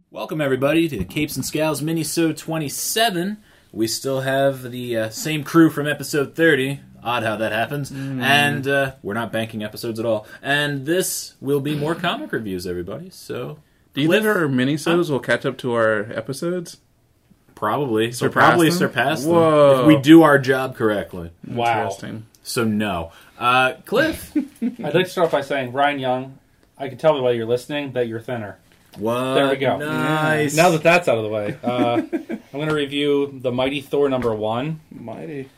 Welcome, everybody, to Capes and Scowls Minisode 27. We still have the same crew from episode 30. Odd how that happens. And we're not banking episodes at all. And this will be more comic reviews, everybody. So, do you think our minisodes will catch up to our episods? Probably. Surpass them Whoa. if we do our job correctly. Wow. Interesting. So, no. Cliff? I'd like to start off by saying, Ryan Young, I can tell by the way you're listening that you're thinner. What? There we go. Nice. Now that that's out of the way, I'm going to review The Mighty Thor #1. Mighty.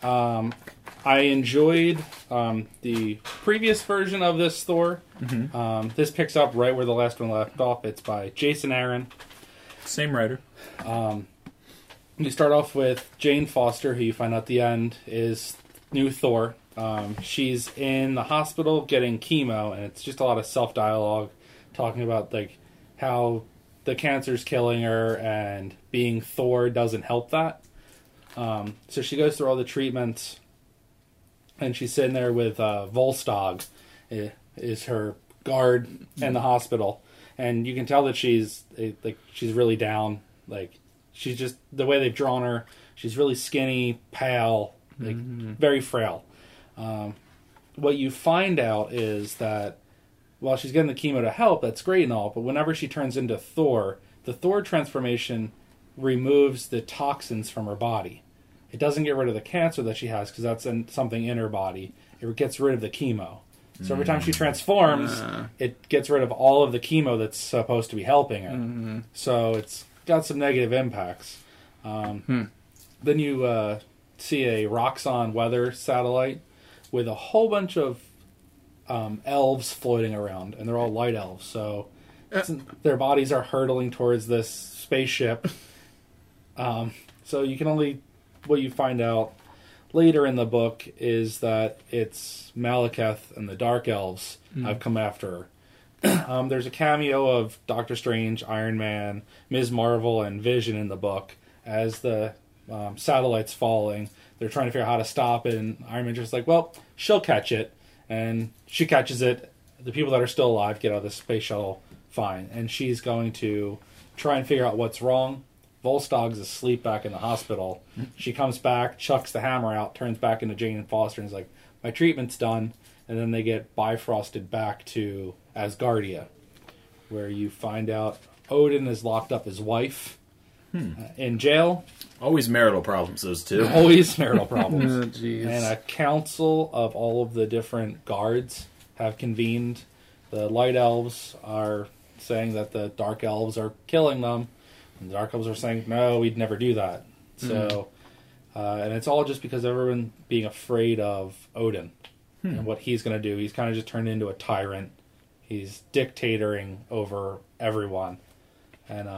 I enjoyed the previous version of this Thor. Mm-hmm. This picks up right where the last one left off. It's by Jason Aaron. Same writer. You start off with Jane Foster, who you find out at the end is new Thor. She's in the hospital getting chemo, and it's just a lot of self-dialogue talking about like how the cancer's killing her, and being Thor doesn't help that. So she goes through all the treatments, and she's sitting there with Volstagg, is her guard in the hospital, and you can tell that she's really down. Like, she's just, the way they've drawn her, she's really skinny, pale, like very frail. What you find out is that while she's getting the chemo to help, that's great and all, but whenever she turns into Thor, the Thor transformation removes the toxins from her body. It doesn't get rid of the cancer that she has, because that's something in her body. It gets rid of the chemo. So every time she transforms, it gets rid of all of the chemo that's supposed to be helping her. So it's got some negative impacts. Then you see a Roxxon weather satellite with a whole bunch of elves floating around, and they're all light elves, so their bodies are hurtling towards this spaceship. So you can only, what you find out later in the book is that it's Malekith and the Dark Elves have come after her. There's a cameo of Doctor Strange, Iron Man, Ms. Marvel, and Vision in the book as the satellite's falling. They're trying to figure out how to stop it, and Iron Man's just like, well, she'll catch it. And she catches it. The people that are still alive get out of the space shuttle fine. And she's going to try and figure out what's wrong. Volstagg's asleep back in the hospital. She comes back, chucks the hammer out, turns back into Jane Foster, and is like, my treatment's done. And then they get bifrosted back to Asgardia, where you find out Odin has locked up his wife in jail. Always marital problems, those two. Always marital problems. Oh, jeez. And a council of all of the different guards have convened. The Light Elves are saying that the Dark Elves are killing them. And the Dark Elves are saying, no, we'd never do that. So, and it's all just because of everyone being afraid of Odin and what he's going to do. He's kind of just turned into a tyrant. He's dictating over everyone. And,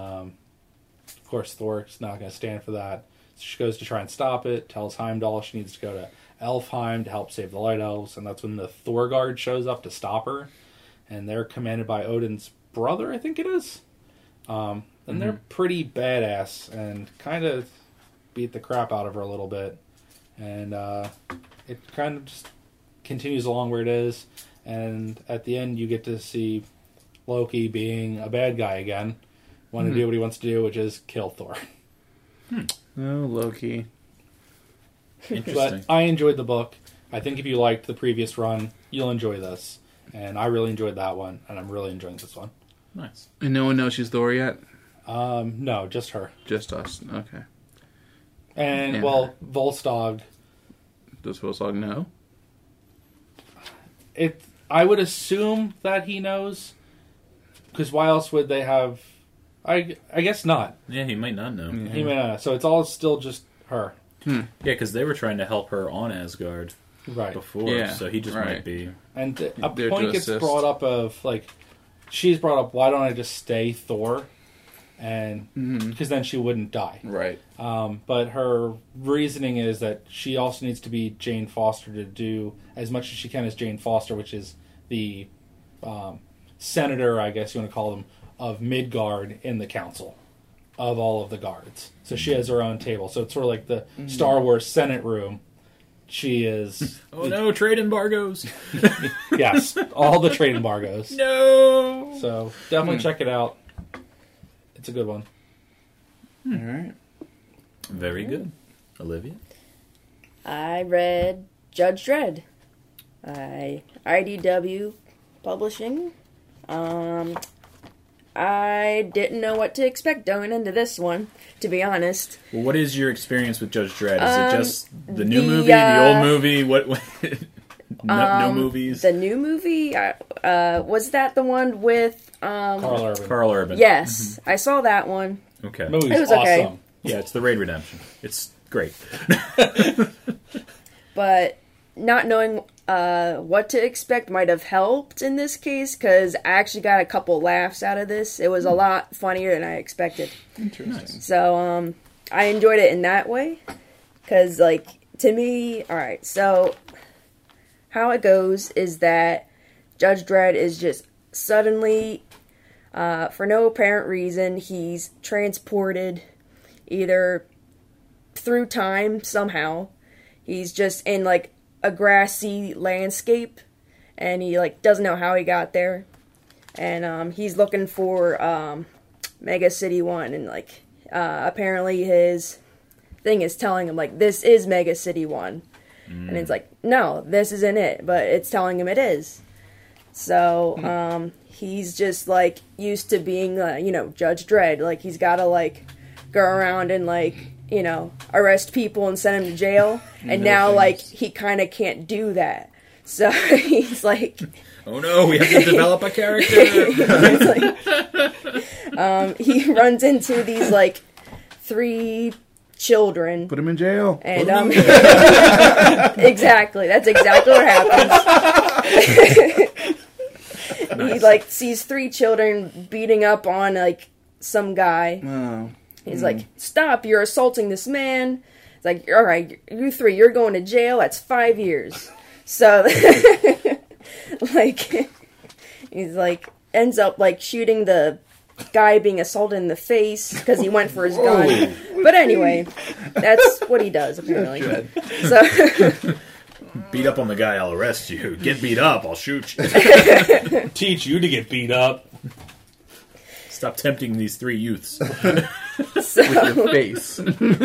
of course, Thor's not going to stand for that. So she goes to try and stop it, tells Heimdall she needs to go to Elfheim to help save the Light Elves, and that's when the Thor Guard shows up to stop her. And they're commanded by Odin's brother, I think it is. And they're pretty badass and kind of beat the crap out of her a little bit. And it kind of just continues along where it is. And at the end, you get to see Loki being a bad guy again. Want to do what he wants to do, which is kill Thor. Oh, Loki. Interesting. But I enjoyed the book. I think if you liked the previous run, you'll enjoy this. And I really enjoyed that one, and I'm really enjoying this one. Nice. And no one knows she's Thor yet? No, just her. Just us. Okay. And, Yeah. well, Volstagg, Does Volstagg know? I would assume that he knows, because why else would they have... I guess not. Yeah, he might not know. He may not. So it's all still just her. Yeah, because they were trying to help her on Asgard Right. before, Yeah, so he just right. might be... And a There to point gets assist. brought up of, like, she's brought up, why don't I just stay Thor? And because then she wouldn't die. Right. But her reasoning is that she also needs to be Jane Foster to do as much as she can as Jane Foster, which is the senator, I guess you want to call them, of Midgard in the council of all of the guards. So she has her own table. So it's sort of like the Star Wars Senate room. She is... Oh no, trade embargoes! Yes, all the trade embargoes. No! So definitely check it out. It's a good one. All right. Very good. Olivia? I read Judge Dredd. IDW Publishing. I didn't know what to expect going into this one, to be honest. Well, what is your experience with Judge Dredd? Is it just the new the, movie, the old movie? What no movies? The new movie, was that the one with... Carl Urban. Carl Urban. Yes, I saw that one. Okay. The movie's It was okay. awesome. Yeah, it's the Raid Redemption. It's great. But not knowing what to expect might have helped in this case, because I actually got a couple laughs out of this. It was a lot funnier than I expected. Interesting. So, I enjoyed it in that way. Because, like, to me, alright, so how it goes is that Judge Dredd is just suddenly, for no apparent reason, he's transported either through time somehow. He's just in, like, a grassy landscape, and he, like, doesn't know how he got there. And, he's looking for, Mega City 1, and, like, apparently his thing is telling him, like, this is Mega City 1. And it's like, no, this isn't it, but it's telling him it is. So, he's just, like, used to being, Judge Dredd. Like, he's gotta, like, go around and, like, arrest people and send them to jail. And now, like, he kind of can't do that. So, he's like... Oh no, we have to develop a character! It's like, he runs into these, like, 3 children. Put him in jail. And, exactly. That's exactly what happens. Nice. He, like, sees 3 children beating up on, like, some guy. Oh. He's like, stop, you're assaulting this man. It's like, alright, you 3, you're going to jail, that's 5 years. So, like, he's like, ends up, like, shooting the guy being assaulted in the face because he went for his gun. But anyway, that's what he does, apparently. So, Beat up on the guy, I'll arrest you. Get beat up, I'll shoot you. Teach you to get beat up. Stop tempting these 3 youths. With your face.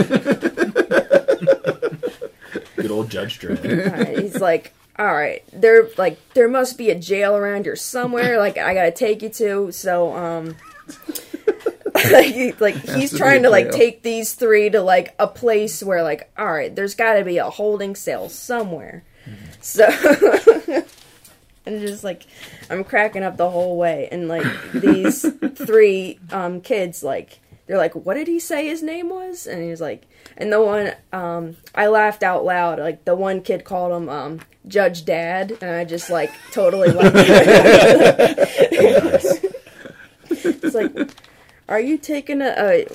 Good old Judge Dredd. he's like, alright, there must be a jail around here somewhere, like, I gotta take you to, so, he's trying to, like, take these 3 to, like, a place where, like, alright, there's gotta be a holding cell somewhere. So, and just, like, I'm cracking up the whole way, and, like, these 3, kids, like, they're like, what did he say his name was? And he was like, and the one, I laughed out loud, like, the one kid called him, Judge Dad, and I just, like, totally laughed. It's like, are you taking I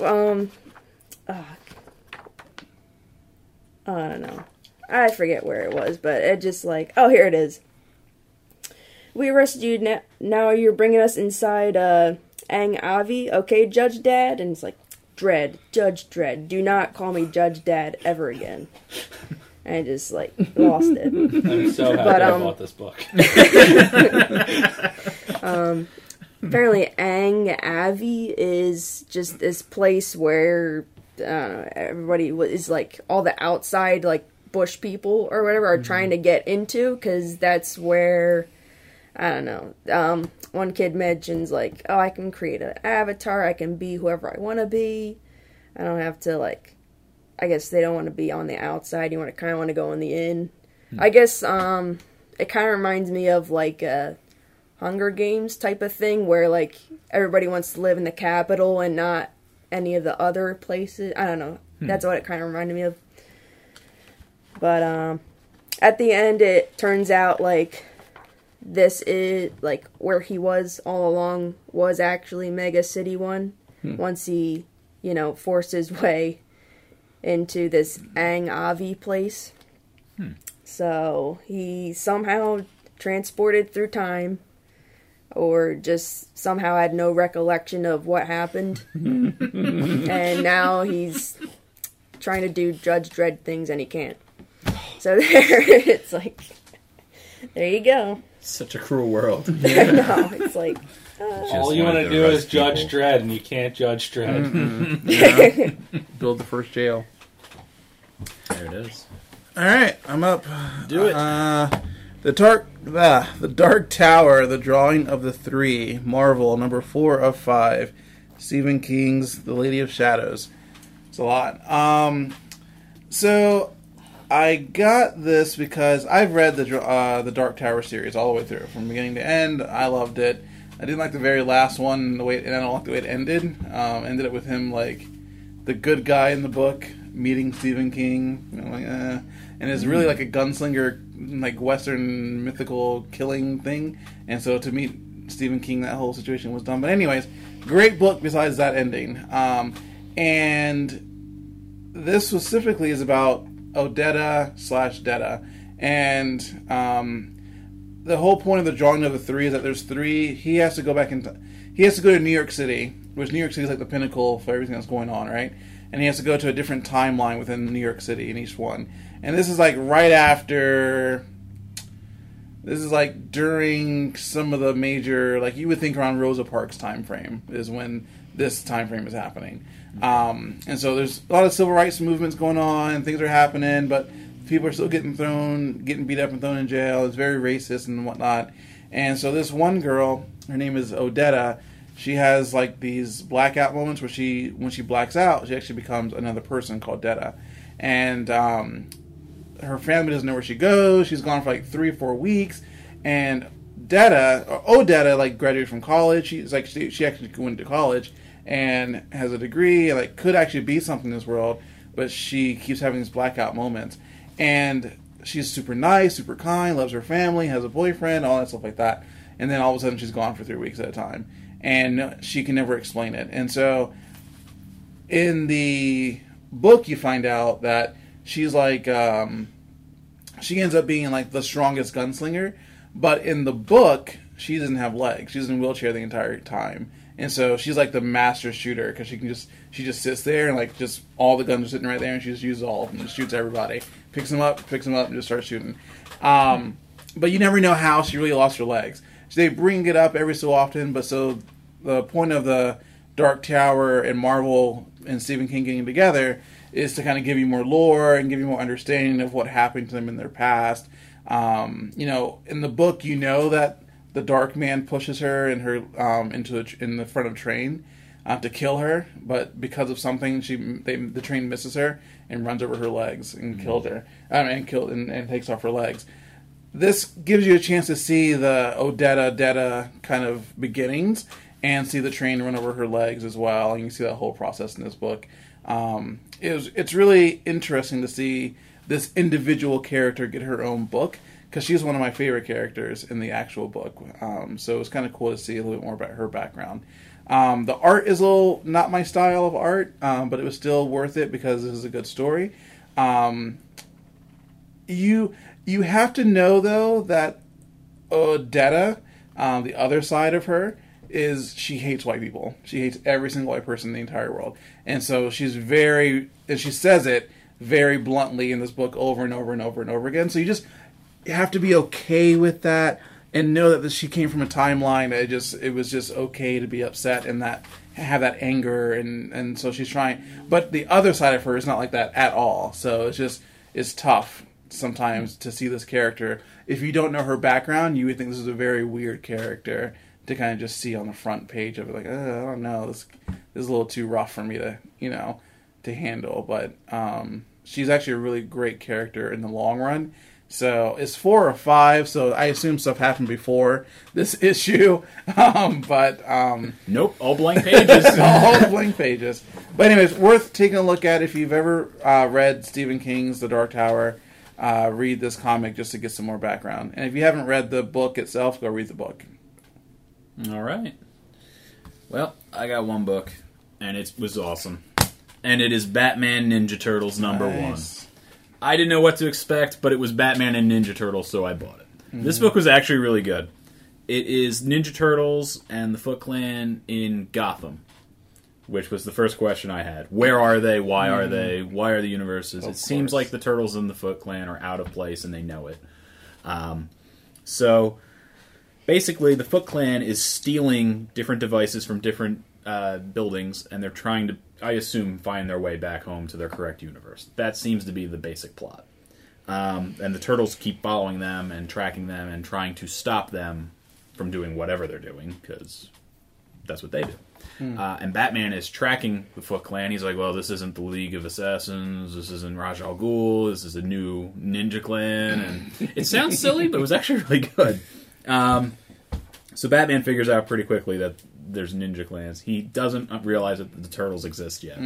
don't know. I forget where it was, but it just, like, oh, here it is. We arrested you, now you're bringing us inside, Ang Avi, okay, Judge Dad? And it's like, Dredd, Judge Dredd, do not call me Judge Dad ever again. And I just, like, lost it. I'm so happy I bought this book. Apparently Ang Avi is just this place where, I don't know, everybody is, like, all the outside, like, bush people or whatever are trying to get into, because that's where... I don't know. One kid mentions, like, oh, I can create an avatar. I can be whoever I want to be. I don't have to, like, I guess they don't want to be on the outside. You kind of want to go on the in. I guess, it kind of reminds me of, like, a Hunger Games type of thing where, like, everybody wants to live in the capital and not any of the other places. I don't know. That's what it kind of reminded me of. But, at the end, it turns out, like, this is, like, where he was all along was actually Mega City 1. Once he, forced his way into this Ang Avi place. So, he somehow transported through time, or just somehow had no recollection of what happened. And now he's trying to do Judge Dredd things and he can't. So there, it's like, there you go. Such a cruel world. I know. It's like, All you want to do is judge Dredd, and you can't judge Dredd. Build the first jail. There it is. All right, I'm up. Do it. The Dark Tower, The Drawing of the Three, Marvel, number 4 of 5. Stephen King's The Lady of Shadows. It's a lot. So I got this because I've read the Dark Tower series all the way through, from beginning to end. I loved it. I didn't like the very last one, and I don't like the way it ended. Ended up with him like the good guy in the book meeting Stephen King, and it's really like a gunslinger, like Western mythical killing thing. And so to meet Stephen King, that whole situation was dumb. But anyways, great book besides that ending. And this specifically is about Odetta/Detta, and the whole point of the Drawing of the Three is that there's 3. He has to go back he has to go to New York City, which New York City is like the pinnacle for everything that's going on, right? And he has to go to a different timeline within New York City in each one. And this is like right after. This is like during some of the major, like you would think around Rosa Parks time frame is when this time frame is happening. And so there's a lot of civil rights movements going on, things are happening, but people are still getting beat up and thrown in jail. It's very racist and whatnot. And so this one girl, her name is Odetta, she has like these blackout moments where when she blacks out, she actually becomes another person called Detta. And her family doesn't know where she goes. She's gone for like 3 or 4 weeks. And Odetta, like graduated from college. She's like she actually went to college and has a degree and like could actually be something in this world, but she keeps having these blackout moments. And she's super nice, super kind, loves her family, has a boyfriend, all that stuff like that. And then all of a sudden she's gone for 3 weeks at a time. And she can never explain it. And so in the book you find out that she's like, she ends up being like the strongest gunslinger. But in the book, she doesn't have legs. She's in a wheelchair the entire time. And so she's like the master shooter because she just sits there and like just all the guns are sitting right there and she just uses all of them and shoots everybody. Picks them up and just starts shooting. But you never know how she really lost her legs. So they bring it up every so often, but so the point of the Dark Tower and Marvel and Stephen King getting together is to kind of give you more lore and give you more understanding of what happened to them in their past. In the book, that the Dark Man pushes her and her in the front of a train to kill her, but because of something, the train misses her and runs over her legs and kills her, and takes off her legs. This gives you a chance to see the Odetta kind of beginnings and see the train run over her legs as well. And you can see that whole process in this book. It's really interesting to see this individual character get her own book because she's one of my favorite characters in the actual book. So it was kind of cool to see a little bit more about her background. The art is a little not my style of art, but it was still worth it because this is a good story. You have to know, though, that Odetta, the other side of her, is she hates white people. She hates every single white person in the entire world. And so she says it very bluntly in this book over and over and over and over again. So you have to be okay with that and know that she came from a timeline that it was just okay to be upset and have that anger. And so she's trying. But the other side of her is not like that at all. So it's tough sometimes to see this character. If you don't know her background, you would think this is a very weird character to kind of just see on the front page of it, like, I don't know, this is a little too rough for me to handle. But she's actually a really great character in the long run. So it's 4 or 5, so I assume stuff happened before this issue. Nope, all blank pages. All blank pages. But anyways, worth taking a look at if you've ever read Stephen King's The Dark Tower. Read this comic just to get some more background. And if you haven't read the book itself, go read the book. All right. Well, I got one book, and it was awesome. And it is Batman Ninja Turtles #1. I didn't know what to expect, but it was Batman and Ninja Turtles, so I bought it. Mm-hmm. This book was actually really good. It is Ninja Turtles and the Foot Clan in Gotham, which was the first question I had. Where are they? Why are they? Why are the universes? It seems like the Turtles and the Foot Clan are out of place, and they know it. So basically, the Foot Clan is stealing different devices from different buildings, and they're trying to, I assume, find their way back home to their correct universe. That seems to be the basic plot. And the Turtles keep following them and tracking them and trying to stop them from doing whatever they're doing, because that's what they do. And Batman is tracking the Foot Clan. He's like, well, this isn't the League of Assassins, this isn't Ra's al Ghul, this is a new ninja clan. And it sounds silly, but it was actually really good. So Batman figures out pretty quickly that there's ninja clans. He doesn't realize that the Turtles exist yet.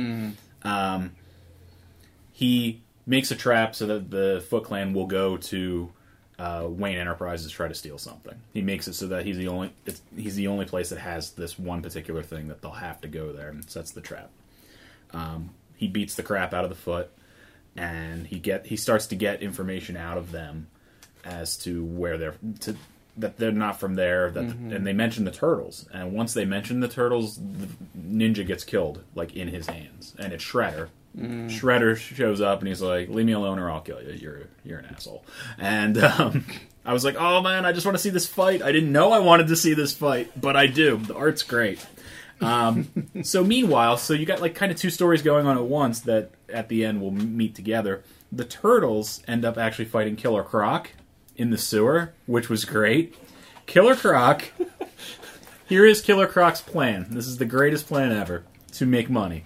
He makes a trap so that the Foot Clan will go to Wayne Enterprises to try to steal something. He makes it so that he's the only place that has this one particular thing that they'll have to go there, and sets the trap. He beats the crap out of the Foot, and he starts to get information out of them as to where that they're not from there. And they mention the Turtles, and once they mention the Turtles, the ninja gets killed, like in his hands, and it's Shredder. Shredder shows up and he's like, leave me alone or I'll kill you. You're an asshole. And I was like, oh man, I just want to see this fight. I didn't know I wanted to see this fight, but I do. The art's great. So meanwhile, you got like kind of two stories going on at once that at the end will meet together. The Turtles end up actually fighting Killer Croc in the sewer, which was great. Killer Croc, here is Killer Croc's plan. This is the greatest plan ever to make money.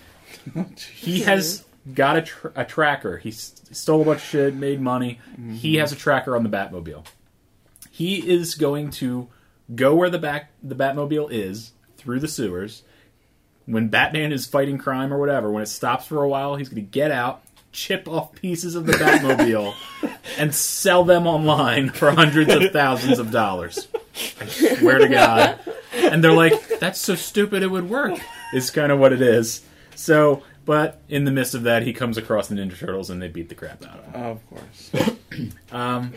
He has got a tracker. He stole a bunch of shit, made money. He has a tracker on the Batmobile. He is going to go where the Batmobile is, through the sewers. When Batman is fighting crime or whatever, when it stops for a while, he's going to get out, chip off pieces of the Batmobile, and sell them online for hundreds of thousands of dollars. I swear to God. And they're like, that's so stupid it would work. It's kind of what it is. So, but in the midst of that, he comes across the Ninja Turtles and they beat the crap out of him. Of course.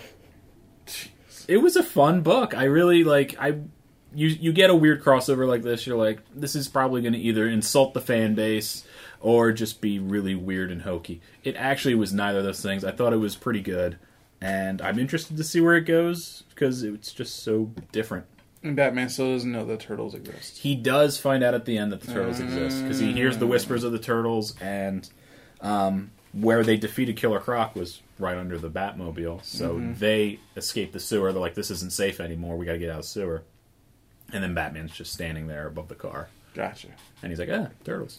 It was a fun book. I really you get a weird crossover like this, you're like, this is probably going to either insult the fan base or just be really weird and hokey. It actually was neither of those things. I thought it was pretty good, and I'm interested to see where it goes because it's just so different. And Batman still doesn't know the Turtles exist. He does find out at the end that the Turtles exist, because he hears the whispers of the Turtles, and where they defeated Killer Croc was right under the Batmobile, so they escape the sewer. They're like, this isn't safe anymore, we gotta get out of the sewer. And then Batman's just standing there above the car. Gotcha. And he's like, Turtles.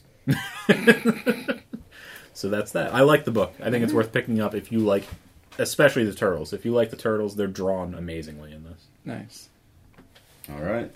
So that's that. I like the book. I think it's worth picking up if you like, especially the Turtles. If you like the Turtles, they're drawn amazingly in this. Nice. All right.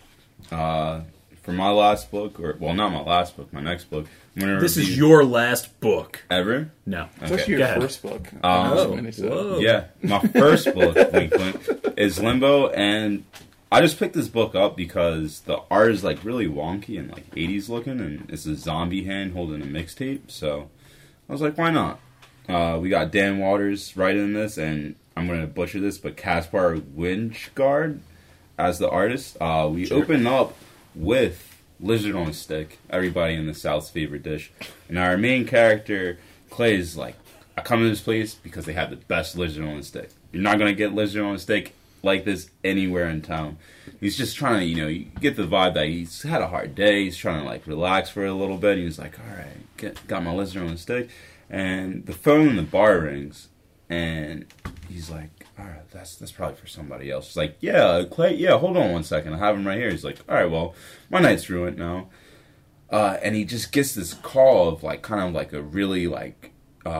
For my last book, not my last book, my next book. This is your last book. Ever? No. It's actually your first book. Whoa. Yeah, my first book, wink, wink, is Limbo, and I just picked this book up because the art is like really wonky and like 80s looking, and it's a zombie hand holding a mixtape, so I was like, why not? We got Dan Waters writing this, and I'm going to butcher this, but Caspar Winchgard as the artist. We open up with Lizard on a Stick, everybody in the South's favorite dish. And our main character, Clay, is like, I come to this place because they have the best Lizard on a Stick. You're not going to get Lizard on a Stick like this anywhere in town. He's just trying to, you get the vibe that he's had a hard day. He's trying to, like, relax for a little bit. He was like, all right, got my Lizard on a Stick. And the phone in the bar rings, and he's like, all right, that's probably for somebody else. He's like, yeah, Clay, yeah, hold on one second. I have him right here. He's like, all right, well, my night's ruined now. And he just gets this call of, like, kind of like a really, like,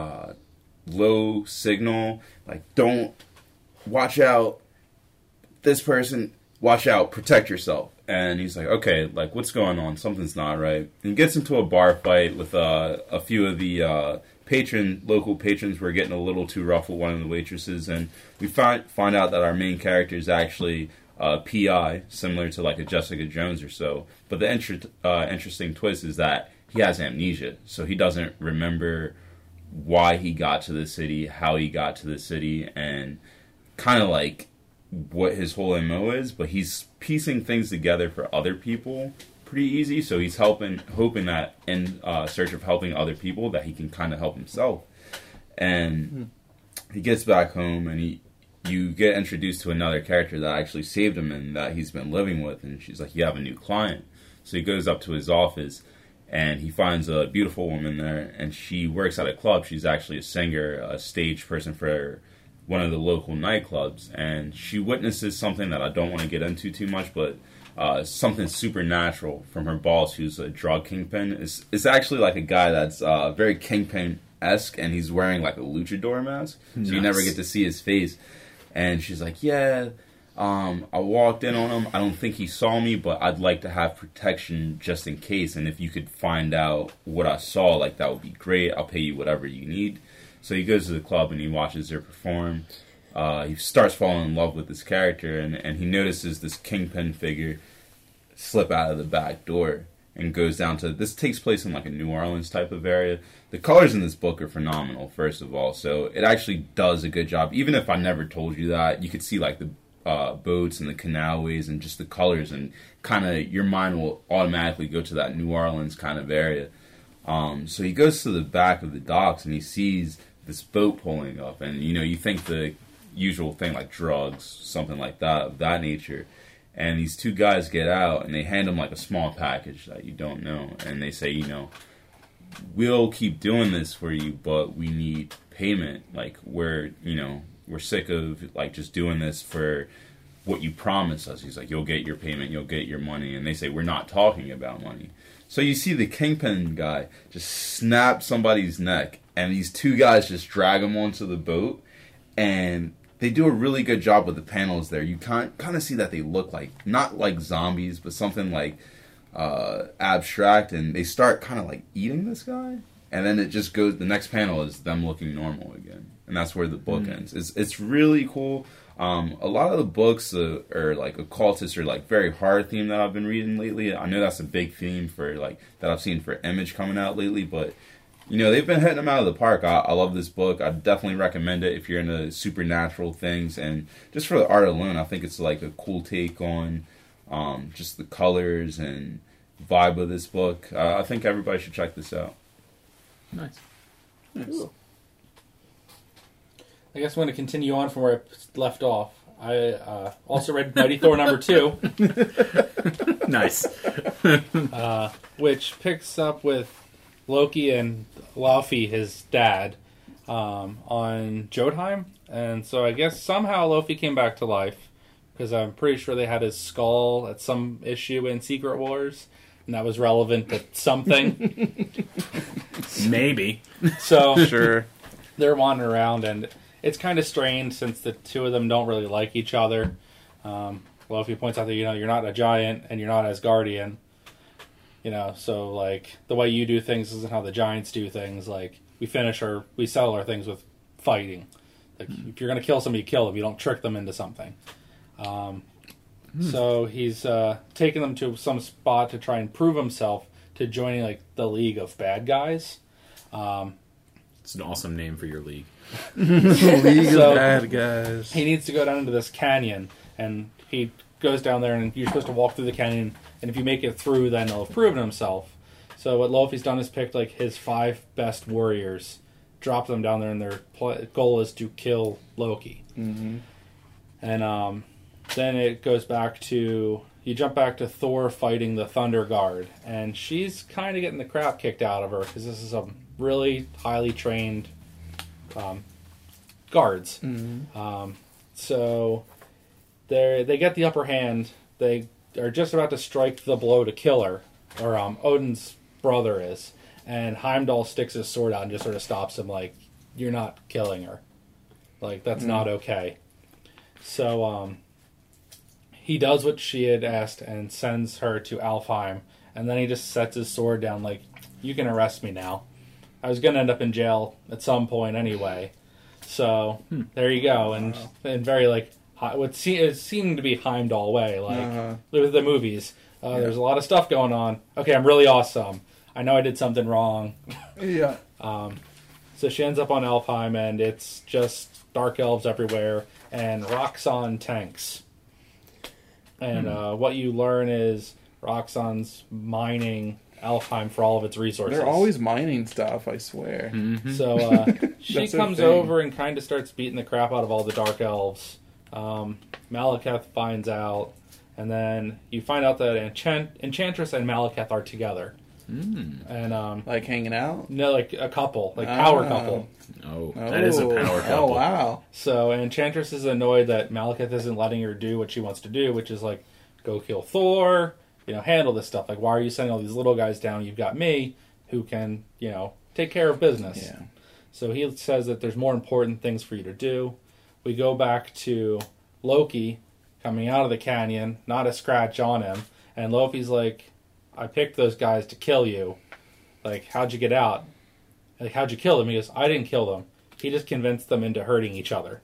low signal. Like, don't, watch out, this person, watch out, protect yourself. And he's like, okay, like, what's going on? Something's not right. And he gets into a bar fight with a few of the local patrons were getting a little too rough with one of the waitresses, and we find out that our main character is actually PI, similar to like a Jessica Jones or so. But the interesting twist is that he has amnesia, so he doesn't remember why he got to the city, how he got to the city, and kind of like what his whole MO is, but he's piecing things together for other people pretty easy, so he's hoping that in search of helping other people that he can kind of help himself. And he gets back home, and you get introduced to another character that actually saved him and that he's been living with, and she's like, you have a new client. So he goes up to his office, and he finds a beautiful woman there, and she works at a club. She's actually a singer, a stage person for one of the local nightclubs, and she witnesses something that I don't want to get into too much, but something supernatural from her boss, who's a drug kingpin. It's actually like a guy that's very kingpin-esque, and he's wearing like a luchador mask, so you never get to see his face. And she's like, yeah, I walked in on him. I don't think he saw me, but I'd like to have protection just in case, and if you could find out what I saw, like, that would be great. I'll pay you whatever you need. So he goes to the club and he watches her perform. He starts falling in love with this character, and he notices this kingpin figure slip out of the back door and goes down to... This takes place in like a New Orleans type of area. The colors in this book are phenomenal, first of all, so it actually does a good job. Even if I never told you that, you could see like the boats and the canalways and just the colors, and kind of your mind will automatically go to that New Orleans kind of area. So he goes to the back of the docks and he sees this boat pulling up, and you think the usual thing like drugs, something like that, of that nature. And these two guys get out and they hand him like a small package that you don't know, and they say, we'll keep doing this for you, but we need payment. Like, we're sick of like just doing this for what you promised us. He's like, you'll get your payment, you'll get your money. And they say, we're not talking about money. So you see the kingpin guy just snap somebody's neck, and these two guys just drag him onto the boat, and they do a really good job with the panels there. You kind of see that they look like, not like zombies, but something like abstract, and they start kind of like eating this guy, and then it just goes, the next panel is them looking normal again, and that's where the book ends. It's really cool. A lot of the books are like occultist or like very horror theme that I've been reading lately. I know that's a big theme for like that I've seen for Image coming out lately, but they've been hitting them out of the park. I love this book. I definitely recommend it if you're into supernatural things, and just for the art alone, I think it's like a cool take on just the colors and vibe of this book. I think everybody should check this out. Nice. Cool. I guess I'm going to continue on from where I left off. I also read Mighty Thor #2. Nice. Which picks up with Loki and Laufey, his dad, on Jotunheim. And so I guess somehow Laufey came back to life, because I'm pretty sure they had his skull at some issue in Secret Wars, and that was relevant to something. Maybe. So Sure. they're wandering around, and it's kind of strange since the two of them don't really like each other. Laufey points out that, you're not a giant and you're not Asgardian. So like the way you do things isn't how the giants do things. Like we settle our things with fighting. Like if you're going to kill somebody, you kill them. You don't trick them into something. So he's taking them to some spot to try and prove himself to joining like the League of Bad Guys. It's an awesome name for your league. League So- of Bad Guys. He needs to go down into this canyon, and he goes down there, and you're supposed to walk through the canyon, and if you make it through, then he'll have proven himself. So what Laufey's done is picked like his 5 best warriors, drop them down there, and their goal is to kill Loki. Mm-hmm. And then it goes back to, you jump back to Thor fighting the Thunder Guard, and she's kind of getting the crap kicked out of her, because this is a really highly trained guards. Mm-hmm. So they get the upper hand. They are just about to strike the blow to kill her, or Odin's brother is, and Heimdall sticks his sword out and just sort of stops him, like, you're not killing her. Like, that's not okay. So he does what she had asked and sends her to Alfheim, and then he just sets his sword down like, you can arrest me now. I was going to end up in jail at some point anyway. So there you go. And very like it seemed to be Heimdall way, like with the movies. There's a lot of stuff going on. Okay, I'm really awesome. I know I did something wrong. Yeah. So she ends up on Alfheim, and it's just dark elves everywhere and Roxxon tanks. And what you learn is Roxxon's mining Alfheim for all of its resources. They're always mining stuff, I swear. So she That's their comes thing. over and kind of starts beating the crap out of all the Dark Elves. Malekith finds out, and then you find out that Enchantress and Malekith are together. And Like hanging out? no, like a couple, like power couple. Oh, that is a power couple. Oh, wow. So Enchantress is annoyed that Malekith isn't letting her do what she wants to do, which is like go kill Thor, handle this stuff. Like, why are you sending all these little guys down? You've got me who can, take care of business. Yeah. So he says that there's more important things for you to do. We go back to Loki coming out of the canyon, not a scratch on him, and Loki's like, I picked those guys to kill you. Like, how'd you get out? Like, how'd you kill them? He goes, I didn't kill them. He just convinced them into hurting each other.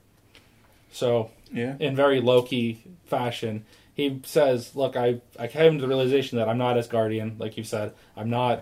So, Yeah. in very Loki fashion, he says, look, I came to the realization that I'm not Asgardian, like you said. I'm not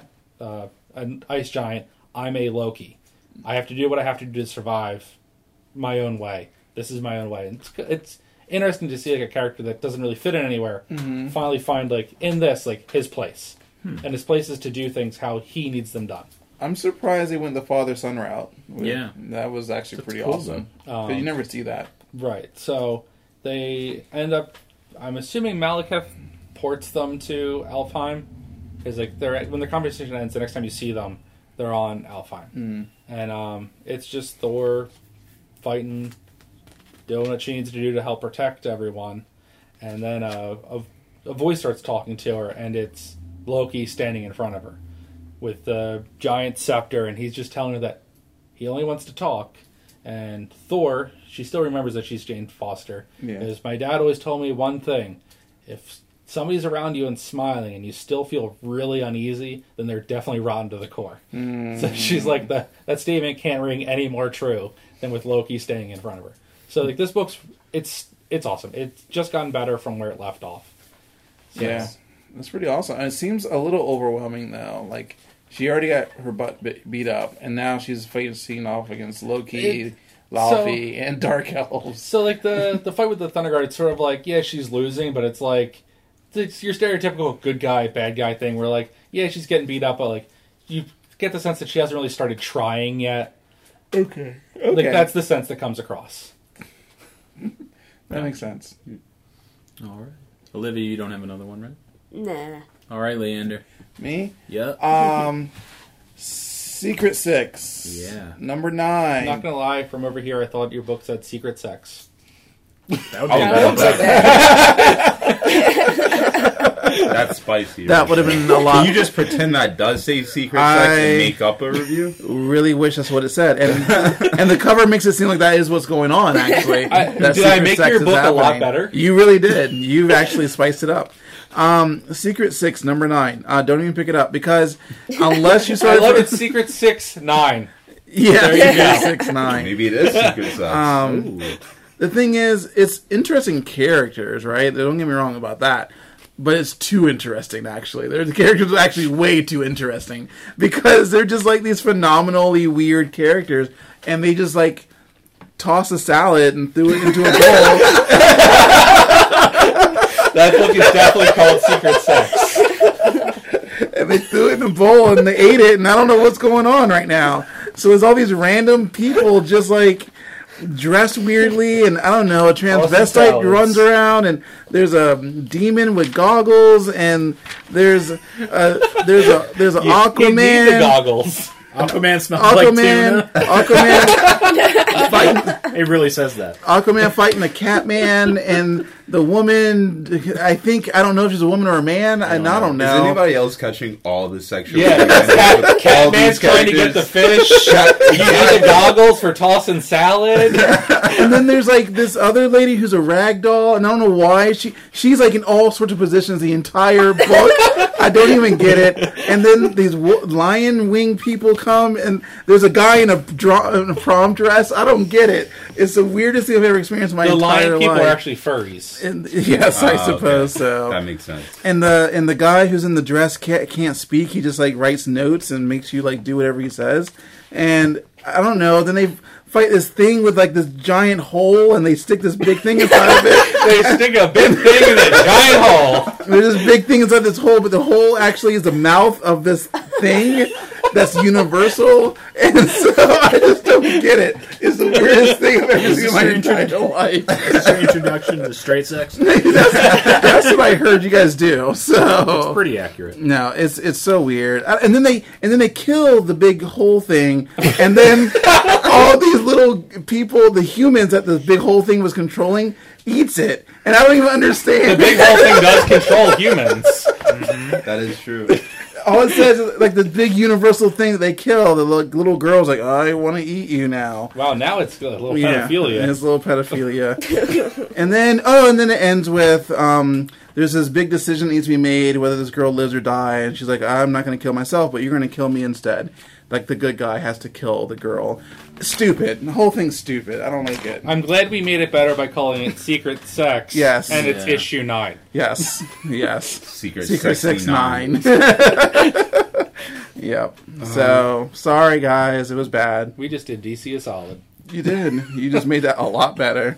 an ice giant. I'm a Loki. I have to do what I have to do to survive my own way. This is my own way. And it's interesting to see like a character that doesn't really fit in anywhere finally find in this his place. And his place is to do things how he needs them done. I'm surprised they went the father-son route. Yeah. That was actually pretty cool, awesome. Because you never see that. Right. So they end up. I'm assuming Malekith ports them to Alfheim because when the conversation ends, the next time you see them, they're on Alfheim, and it's just Thor fighting, doing what she needs to do to help protect everyone, and then a voice starts talking to her, and it's Loki standing in front of her with the giant scepter, and he's just telling her that he only wants to talk. And Thor, she still remembers that she's Jane Foster. Yeah. Is my dad always told me one thing: if somebody's around you and smiling, and you still feel really uneasy, then they're definitely rotten to the core. So she's like, that statement can't ring any more true than with Loki staying in front of her. So this book's it's awesome. It's just gotten better from where it left off. So Yeah. That's pretty awesome. And it seems a little overwhelming, though. Like, she already got her butt beat up, and now she's facing off against Loki, Laufey, and Dark Elves. So the fight with the Thunder Guard, it's sort of like, yeah, she's losing, but it's like it's your stereotypical good guy, bad guy thing where yeah, she's getting beat up, but you get the sense that she hasn't really started trying yet. Okay. That's the sense that comes across. That makes sense. All right. Olivia, you don't have another one, right? Nah. All right, Leander. Me? Yep. Secret Six. Yeah. Number I'm 9. not gonna lie, from over here I thought your book said secret sex. That would Oh, be That's spicy. That would have been a lot. Can you just pretend that does say secret sex and make up a review? Really wish that's what it said, and the cover makes it seem like that is what's going on. Actually, Did That I secret make sex your is book a lot happening. better? You really did. You've actually spiced it up. Secret Six, number 9. Don't even pick it up because unless you I start, love it. Secret 6-9. yeah, There you go. 6, 9. Maybe it is secret sex. Ooh. The thing is, it's interesting characters, right? Don't get me wrong about that. But it's too interesting, actually. The characters are actually way too interesting. Because they're just these phenomenally weird characters. And they just toss a salad and threw it into a bowl. That book is definitely called Secret Sex. And they threw it in a bowl and they ate it. And I don't know what's going on right now. So there's all these random people just dressed weirdly, and I don't know, a transvestite runs around, and there's a demon with goggles, and there's an Aquaman. You need the goggles. Aquaman smells like tuna. Aquaman fighting. It really says that. Aquaman fighting the Catman, and the woman. I don't know if she's a woman or a man. I don't know. Is anybody else catching all the sexual? Yeah, Catman's trying to get the fish. Using the goggles for tossing salad. And then there's this other lady who's a rag doll, and I don't know why she's in all sorts of positions the entire book. I don't even get it. And then these lion wing people come, and there's a guy in a prom dress. I don't get it. It's the weirdest thing I've ever experienced in my entire life. The lion people are actually furries. And, yes, I suppose so. That makes sense. And the guy who's in the dress can't speak. He just writes notes and makes you do whatever he says. And I don't know. Then they fight this thing with like this giant hole, and they stick this big thing inside of it. They stick a big thing in a giant hole. There's this big thing inside this hole, but the hole actually is the mouth of this thing that's universal. And so I just don't get it. It's the weirdest thing I've ever seen in my entire life. Is your introduction to straight sex? That's what I heard you guys do. So It's pretty accurate. no, it's so weird. And then they kill the big hole thing, and then all these little people, the humans that the big hole thing was controlling, eats it, and I don't even understand. The big whole thing does control humans. That is true. All it says is like the big universal thing that they kill. The little girl's like, I want to eat you now. Wow, now it's a little Yeah, pedophilia. it's a little pedophilia. and then it ends with there's this big decision that needs to be made whether this girl lives or dies, and she's like, I'm not going to kill myself, but you're going to kill me instead. Like the good guy has to kill the girl. Stupid. The whole thing's stupid. I don't like it. I'm glad we made it better by calling it Secret Sex. Yes. And it's Yeah. issue 9. Yes. Yes. Secret 6ix9ine. Yep. So, sorry guys, it was bad. We just did DC a solid. You did. You just made that a lot better.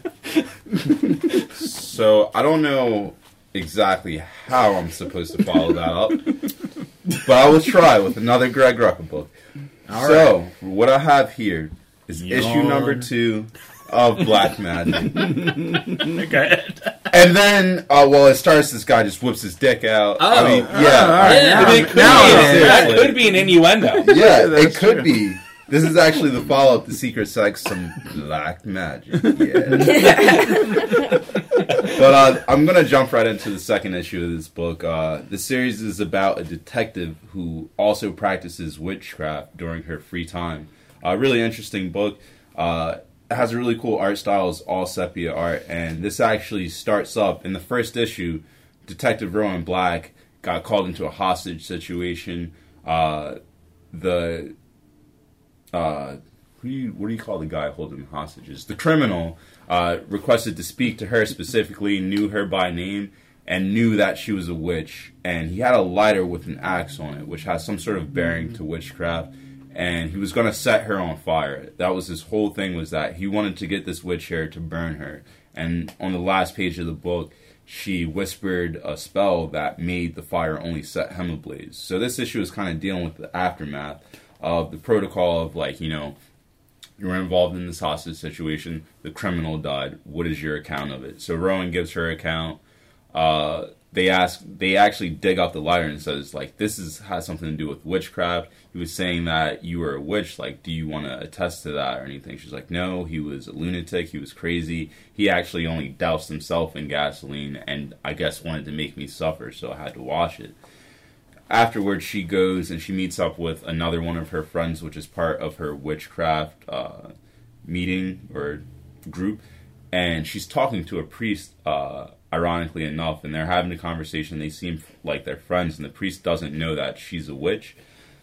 So I don't know exactly how I'm supposed to follow that up, but I will try with another Greg Rucka book. All So right. what I have here is issue number 2 of Black Magic. Okay. And then, it starts, this guy just whips his dick out. Oh. I mean, all yeah. right. Yeah. I mean, it could now be, I'm that seriously. could be an innuendo. Yeah, That's it could true. be. This is actually the follow-up to Secret Sex, some Black Magic. Yeah. But I'm going to jump right into the second issue of this book. The series is about a detective who also practices witchcraft during her free time. A really interesting book. It has a really cool art style. It's all sepia art. And this actually starts up in the first issue. Detective Rowan Black got called into a hostage situation. What do you call the guy holding hostages? The criminal requested to speak to her specifically, knew her by name, and knew that she was a witch. And he had a lighter with an axe on it, which has some sort of bearing to witchcraft. And he was going to set her on fire. That was his whole thing, was that he wanted to get this witch here to burn her. And on the last page of the book, she whispered a spell that made the fire only set him ablaze. So this issue is kind of dealing with the aftermath of the protocol of, like, you know, you were involved in this hostage situation, the criminal died, what is your account of it? So Rowan gives her account. They actually dig up the lighter and says, like, this has something to do with witchcraft. He was saying that you were a witch, like, do you want to attest to that or anything? She's like, no, he was a lunatic, he was crazy. He actually only doused himself in gasoline and I guess wanted to make me suffer, so I had to wash it. Afterwards, she goes and she meets up with another one of her friends, which is part of her witchcraft meeting or group, and she's talking to a priest, ironically enough, and they're having a conversation. They seem like they're friends, and the priest doesn't know that she's a witch.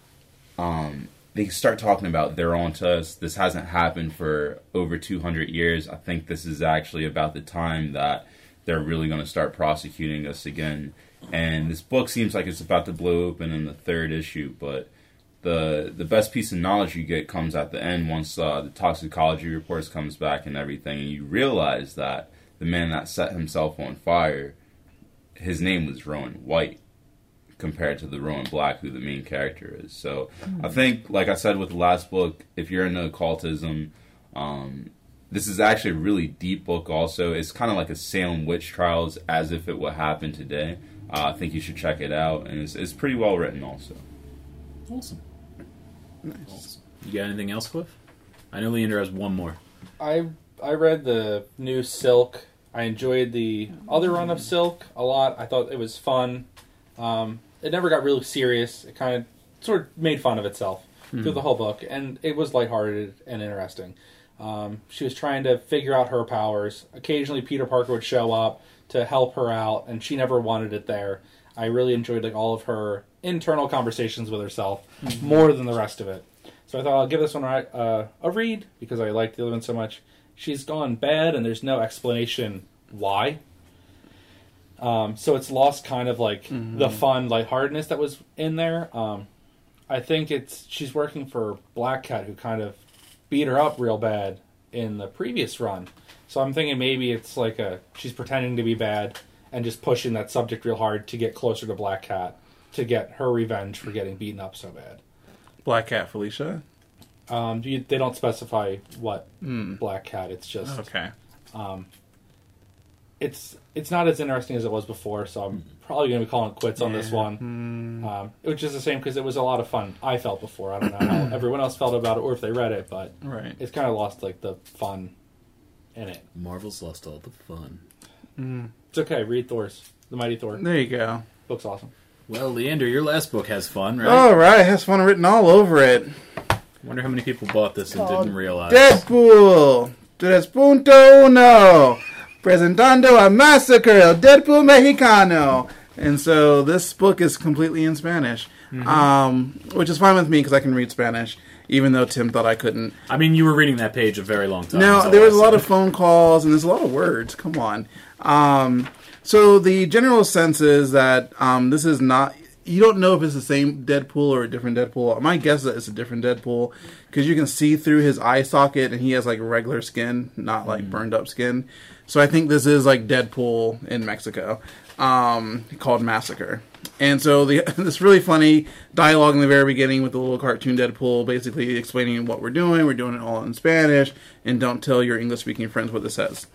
They start talking about, they're on to us, this hasn't happened for over 200 years. I think this is actually about the time that they're really going to start prosecuting us again. And this book seems like it's about to blow open in the third issue, but the best piece of knowledge you get comes at the end once the toxicology reports comes back and everything, and you realize that the man that set himself on fire, his name was Rowan White, compared to the Rowan Black, who the main character is. So I think, like I said with the last book, if you're into occultism, this is actually a really deep book also. It's kind of like a Salem witch trials as if it would happen today. I think you should check it out, and it's pretty well written also. Awesome. Nice. Awesome. You got anything else, Cliff? I know Leander has one more. I read the new Silk. I enjoyed the other run of Silk a lot. I thought it was fun. It never got really serious. It kind of sort of made fun of itself through the whole book, and it was lighthearted and interesting. She was trying to figure out her powers. Occasionally Peter Parker would show up to help her out, and she never wanted it there. I really enjoyed all of her internal conversations with herself more than the rest of it. So I thought I'll give this one a read because I liked the other one so much. She's gone bad, and there's no explanation why. So it's lost kind of the fun lightheartedness that was in there. I think she's working for Black Cat, who kind of beat her up real bad in the previous run. So I'm thinking maybe it's like she's pretending to be bad and just pushing that subject real hard to get closer to Black Cat to get her revenge for getting beaten up so bad. Black Cat Felicia? They don't specify what Black Cat. It's just Okay. It's not as interesting as it was before, so I'm probably going to be calling it quits on this one. Which is a shame because it was a lot of fun. I felt before. I don't know how everyone else felt about it or if they read it, but Right. it's kind of lost like the fun in it. Marvel's lost all the fun. It's okay. Read Thor's The Mighty Thor. There you go. Book's awesome. Well, Leander, your last book has fun, right? All right, it has fun written all over it. Wonder how many people bought this and Called didn't realize. Deadpool 3.1 presentando a massacre el Deadpool Mexicano. And so this book is completely in Spanish, which is fine with me because I can read Spanish, even though Tim thought I couldn't. I mean, you were reading that page a very long time. No, so there was a I lot said- of phone calls and there's a lot of words. Come on. So the general sense is that this is not... You don't know if it's the same Deadpool or a different Deadpool. My guess is that it's a different Deadpool because you can see through his eye socket and he has like regular skin, not like burned up skin. So I think this is like Deadpool in Mexico, called Massacre. And so this really funny dialogue in the very beginning with the little cartoon Deadpool basically explaining what we're doing. We're doing it all in Spanish, and don't tell your English-speaking friends what this says.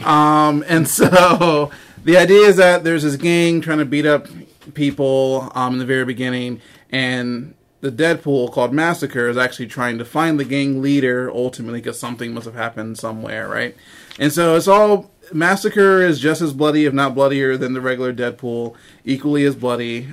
And so the idea is that there's this gang trying to beat up people in the very beginning, and the Deadpool called Massacre is actually trying to find the gang leader ultimately because something must have happened somewhere, right? And so it's all... Massacre is just as bloody, if not bloodier, than the regular Deadpool. Equally as bloody.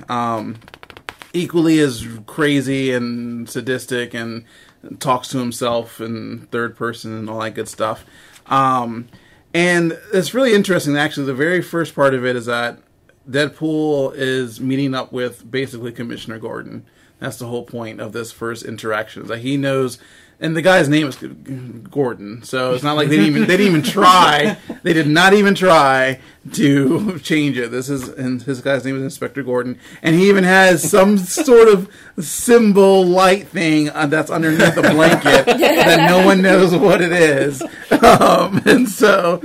Equally as crazy and sadistic and talks to himself in third person and all that good stuff. And it's really interesting. Actually, the very first part of it is that Deadpool is meeting up with basically Commissioner Gordon. That's the whole point of this first interaction. Is that he knows... And the guy's name is Gordon, so it's not like they didn't even try. They did not even try to change it. And his guy's name is Inspector Gordon, and he even has some sort of symbol light thing that's underneath the blanket that no one knows what it is. And so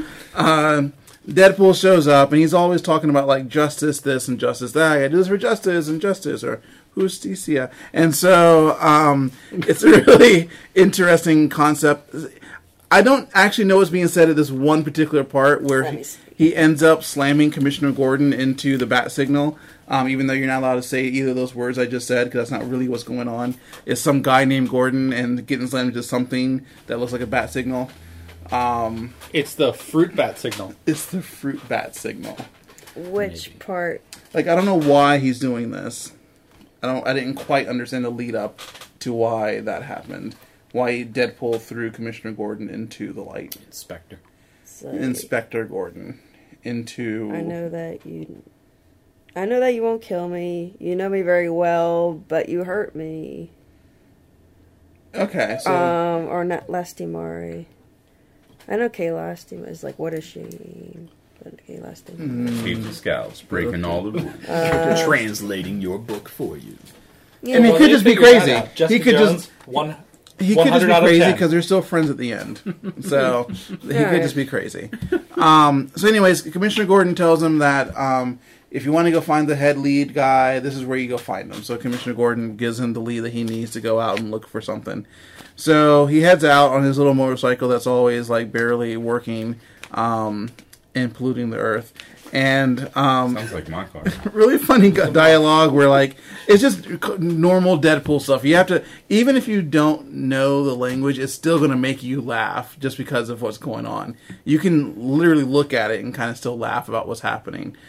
Deadpool shows up, and he's always talking about like justice this and justice that. I do this for justice and justice, or justicia. And so it's a really interesting concept. I don't actually know what's being said at this one particular part where he ends up slamming Commissioner Gordon into the bat signal, even though you're not allowed to say either of those words I just said, because that's not really what's going on. It's some guy named Gordon and getting slammed into something that looks like a bat signal. It's the fruit bat signal. It's the fruit bat signal. Which part? Like, I don't know why he's doing this. I didn't quite understand the lead up to why that happened. Why Deadpool threw Commissioner Gordon into the light. Inspector. So, Inspector Gordon into... I know that you won't kill me. You know me very well, but you hurt me. Okay, so... Or not Lastimari. I know Kay Lastimari is like, what is she? Kay Lastimari. Capes and Scouts, breaking all the rules. Translating your book for you. And he could just be crazy. He could just... He could just be 100 out of crazy 10. because they're still friends at the end. So he could just be crazy. So anyways, Commissioner Gordon tells him that if you want to go find the head lead guy, this is where you go find him. So Commissioner Gordon gives him the lead that he needs to go out and look for something. So he heads out on his little motorcycle that's always like barely working and polluting the earth. And Sounds like my car. really funny dialogue where like it's just normal Deadpool stuff. You have to, even if you don't know the language, it's still going to make you laugh just because of what's going on. You can literally look at it and kind of still laugh about what's happening.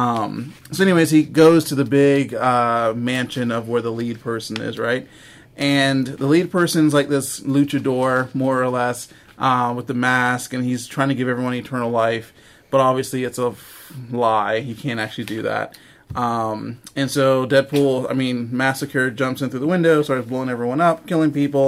So anyways, he goes to the big mansion of where the lead person is, right? And the lead person's like this luchador, more or less, with the mask, and he's trying to give everyone eternal life. But obviously it's a lie. He can't actually do that. And so Massacre jumps in through the window, starts blowing everyone up, killing people.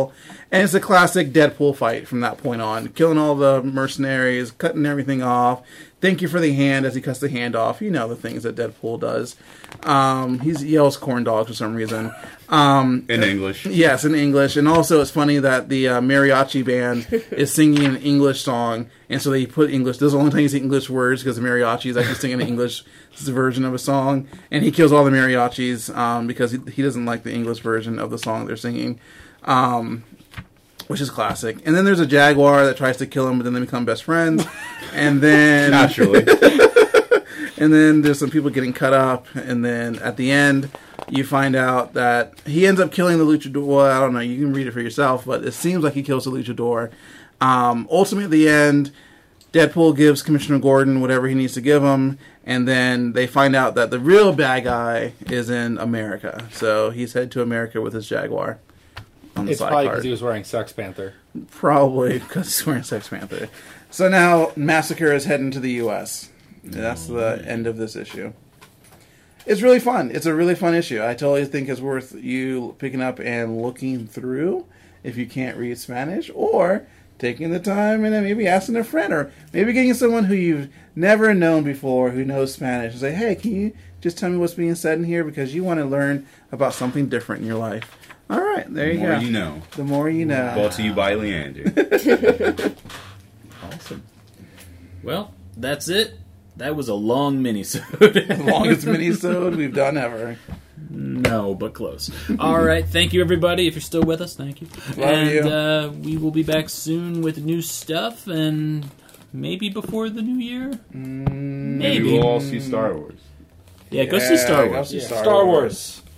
And it's a classic Deadpool fight from that point on. Killing all the mercenaries, cutting everything off. Thank you for the hand as he cuts the hand off. You know the things that Deadpool does. He yells corn dogs for some reason. In English. Yes, in English. And also it's funny that the mariachi band is singing an English song. And so they put English. This is the only time you see English words because the mariachi is actually singing an English version of a song. And he kills all the mariachis because he doesn't like the English version of the song they're singing. Which is classic. And then there's a jaguar that tries to kill him, but then they become best friends. And then Naturally. and then there's some people getting cut up. And then at the end, you find out that he ends up killing the luchador. Well, I don't know. You can read it for yourself, but it seems like he kills the luchador. Ultimately, at the end, Deadpool gives Commissioner Gordon whatever he needs to give him. And then they find out that the real bad guy is in America. So he's headed to America with his jaguar. It's probably because he was wearing Sex Panther. Probably because he's wearing Sex Panther. So now Massacre is heading to the U.S. That's the end of this issue. It's really fun. It's a really fun issue. I totally think it's worth you picking up and looking through if you can't read Spanish, or taking the time and then maybe asking a friend, or maybe getting someone who you've never known before who knows Spanish and say, hey, can you just tell me what's being said in here, because you want to learn about something different in your life. All right, there you go. The more you know. The more you know. Brought to you by Leander. Awesome. Well, that's it. That was a long mini-sode. Longest mini-sode we've done ever. No, but close. All right, thank you, everybody. If you're still with us, thank you. Love you. We will be back soon with new stuff, and maybe before the new year. Maybe we'll all see Star Wars. Yeah, go see Star go Wars. see Star Wars.